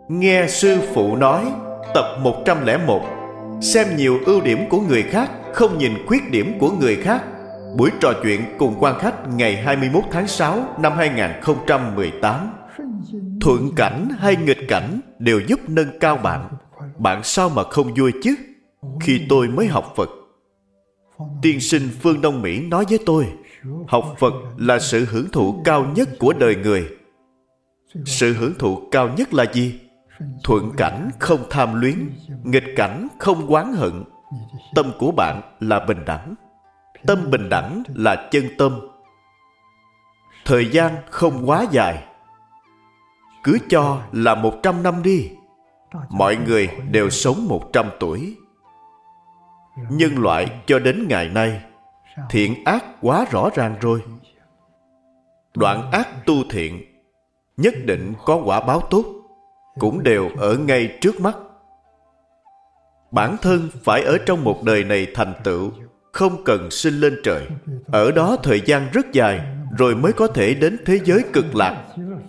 Nghe sư phụ nói, tập 101. Xem nhiều ưu điểm của người khác, không nhìn khuyết điểm của người khác. Buổi trò chuyện cùng quan khách ngày 21 tháng 6 năm 2018. Thuận cảnh hay nghịch cảnh đều giúp nâng cao bạn. Bạn sao mà không vui chứ? Khi tôi mới học Phật, tiên sinh Phương Đông Mỹ nói với tôi, học Phật là sự hưởng thụ cao nhất của đời người. Sự hưởng thụ cao nhất là gì? Thuận cảnh không tham luyến, nghịch cảnh không oán hận. Tâm của bạn là bình đẳng. Tâm bình đẳng là chân tâm. Thời gian không quá dài. Cứ cho là 100 năm đi. Mọi người đều sống 100 tuổi. Nhân loại cho đến ngày nay, thiện ác quá rõ ràng rồi. Đoạn ác tu thiện, nhất định có quả báo tốt, cũng đều ở ngay trước mắt. Bản thân phải ở trong một đời này thành tựu, không cần sinh lên trời. Ở đó thời gian rất dài, rồi mới có thể đến thế giới cực lạc.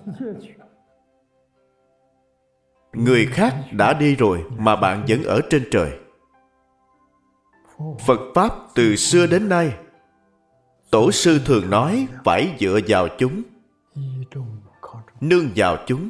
Người khác đã đi rồi mà bạn vẫn ở trên trời. Phật Pháp từ xưa đến nay, Tổ sư thường nói phải dựa vào chúng, nương vào chúng.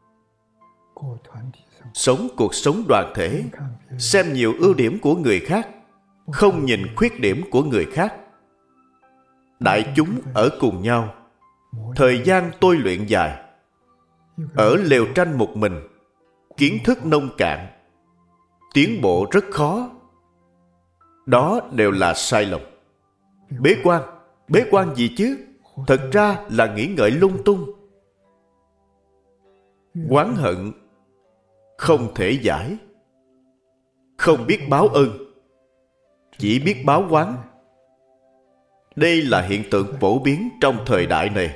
Sống cuộc sống đoàn thể, xem nhiều ưu điểm của người khác, không nhìn khuyết điểm của người khác. Đại chúng ở cùng nhau, thời gian tôi luyện dài. Ở lều tranh một mình, kiến thức nông cạn, tiến bộ rất khó. Đó đều là sai lầm. Bế quan gì chứ? Thật ra là nghĩ ngợi lung tung. Oán hận không thể giải. Không biết báo ơn, chỉ biết báo oán. Đây là hiện tượng phổ biến trong thời đại này.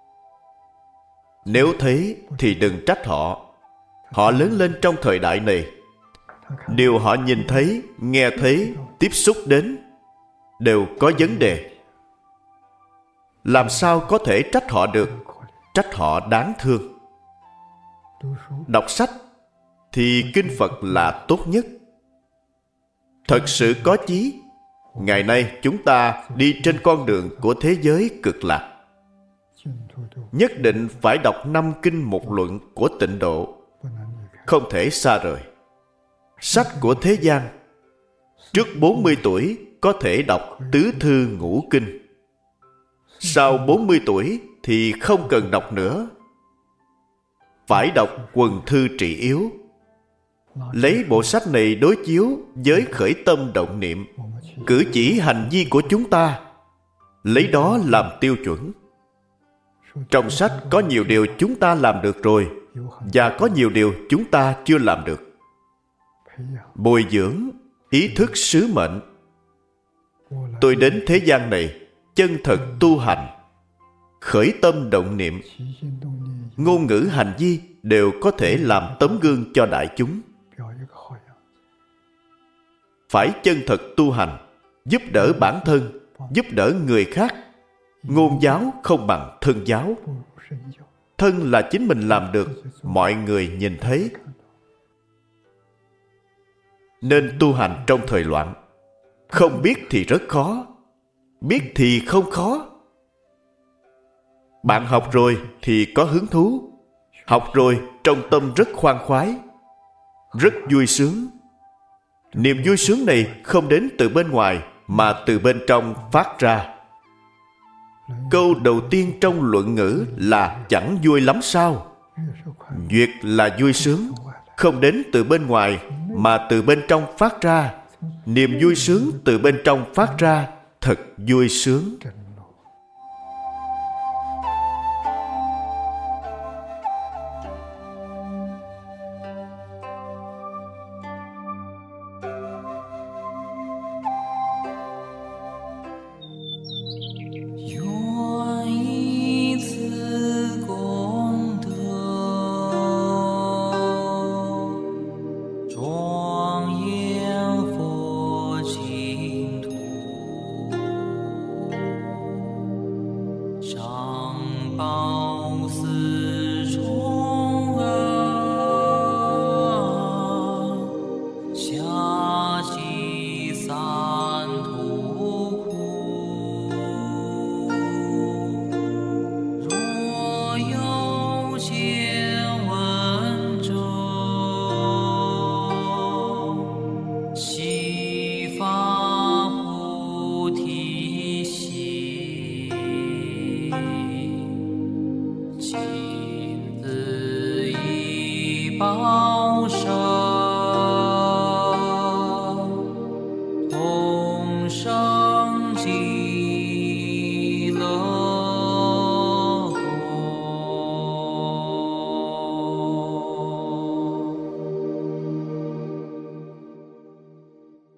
Nếu thế thì đừng trách họ. Họ lớn lên trong thời đại này. Điều họ nhìn thấy, nghe thấy, tiếp xúc đến đều có vấn đề. Làm sao có thể trách họ được? Trách họ đáng thương. Đọc sách thì kinh Phật là tốt nhất. Thật sự có chí. Ngày nay chúng ta đi trên con đường của thế giới cực lạc. Nhất định phải đọc 5 kinh một luận của Tịnh Độ. Không thể xa rời. Sách của thế gian, trước 40 tuổi có thể đọc tứ thư ngũ kinh. Sau 40 tuổi thì không cần đọc nữa. Phải đọc quần thư trị yếu. Lấy bộ sách này đối chiếu với khởi tâm động niệm, cử chỉ hành vi của chúng ta, lấy đó làm tiêu chuẩn. Trong sách có nhiều điều chúng ta làm được rồi, và có nhiều điều chúng ta chưa làm được. Bồi dưỡng ý thức sứ mệnh. Tôi đến thế gian này chân thật tu hành, khởi tâm động niệm, ngôn ngữ hành vi đều có thể làm tấm gương cho đại chúng. Phải chân thật tu hành, giúp đỡ bản thân, giúp đỡ người khác. Ngôn giáo không bằng thân giáo. Thân là chính mình làm được, mọi người nhìn thấy. Nên tu hành trong thời loạn. Không biết thì rất khó, biết thì không khó. Bạn học rồi thì có hứng thú. Học rồi trong tâm rất khoan khoái, rất vui sướng. Niềm vui sướng này không đến từ bên ngoài, mà từ bên trong phát ra. Câu đầu tiên trong luận ngữ là chẳng vui lắm sao? Duyệt là vui sướng, không đến từ bên ngoài, mà từ bên trong phát ra. Niềm vui sướng từ bên trong phát ra, thật vui sướng. 高声，同声敬。